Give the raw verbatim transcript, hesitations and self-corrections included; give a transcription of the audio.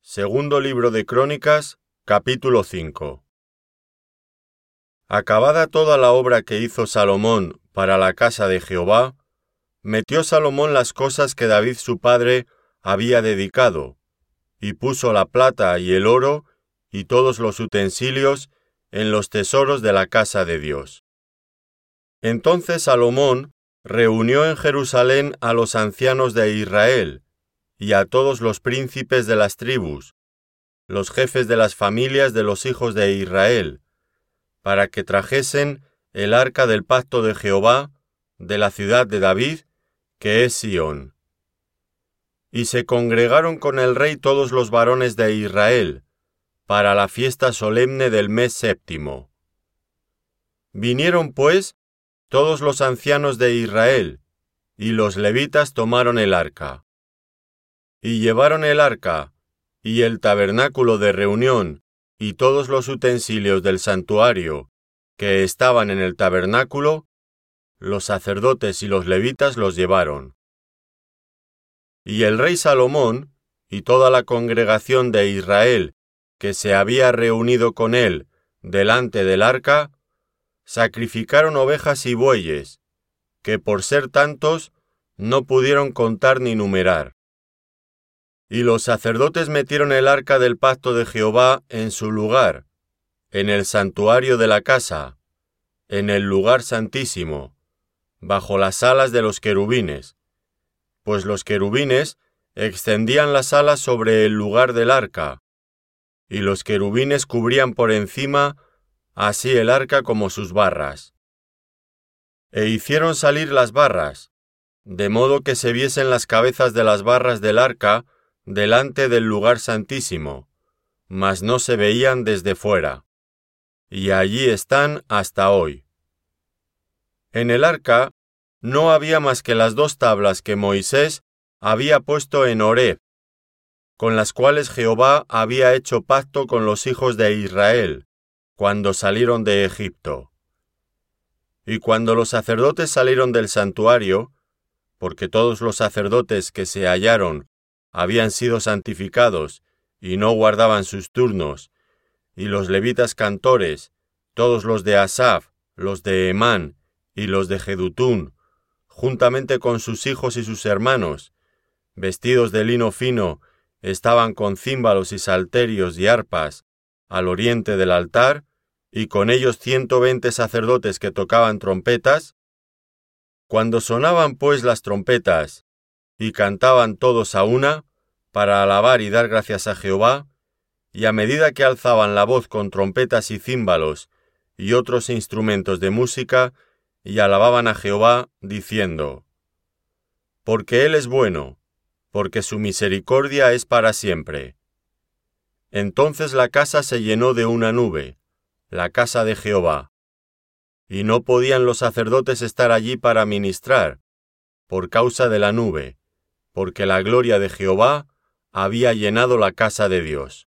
Segundo libro de Crónicas, capítulo cinco. Acabada toda la obra que hizo Salomón para la casa de Jehová, metió Salomón las cosas que David su padre había dedicado, y puso la plata y el oro y todos los utensilios en los tesoros de la casa de Dios. Entonces Salomón reunió en Jerusalén a los ancianos de Israel, y a todos los príncipes de las tribus, los jefes de las familias de los hijos de Israel, para que trajesen el arca del pacto de Jehová de la ciudad de David, que es Sión. Y se congregaron con el rey todos los varones de Israel, para la fiesta solemne del mes séptimo. Vinieron, pues, todos los ancianos de Israel, y los levitas tomaron el arca. Y llevaron el arca, y el tabernáculo de reunión, y todos los utensilios del santuario, que estaban en el tabernáculo, los sacerdotes y los levitas los llevaron. Y el rey Salomón, y toda la congregación de Israel, que se había reunido con él delante del arca, sacrificaron ovejas y bueyes, que por ser tantos no pudieron contar ni numerar. Y los sacerdotes metieron el arca del pacto de Jehová en su lugar, en el santuario de la casa, en el lugar santísimo, bajo las alas de los querubines, pues los querubines extendían las alas sobre el lugar del arca, y los querubines cubrían por encima así el arca como sus barras. E hicieron salir las barras, de modo que se viesen las cabezas de las barras del arca delante del lugar santísimo, mas no se veían desde fuera, y allí están hasta hoy. En el arca no había más que las dos tablas que Moisés había puesto en Horeb, con las cuales Jehová había hecho pacto con los hijos de Israel, cuando salieron de Egipto. Y cuando los sacerdotes salieron del santuario, porque todos los sacerdotes que se hallaron habían sido santificados y no guardaban sus turnos, y los levitas cantores, todos los de Asaf, los de Emán y los de Jedutún, juntamente con sus hijos y sus hermanos, vestidos de lino fino, estaban con címbalos y salterios y arpas al oriente del altar, y con ellos ciento veinte sacerdotes que tocaban trompetas. Cuando sonaban pues las trompetas, y cantaban todos a una, para alabar y dar gracias a Jehová, y a medida que alzaban la voz con trompetas y címbalos y otros instrumentos de música, y alababan a Jehová, diciendo: Porque Él es bueno, porque su misericordia es para siempre. Entonces la casa se llenó de una nube, la casa de Jehová, y no podían los sacerdotes estar allí para ministrar, por causa de la nube, porque la gloria de Jehová había llenado la casa de Dios.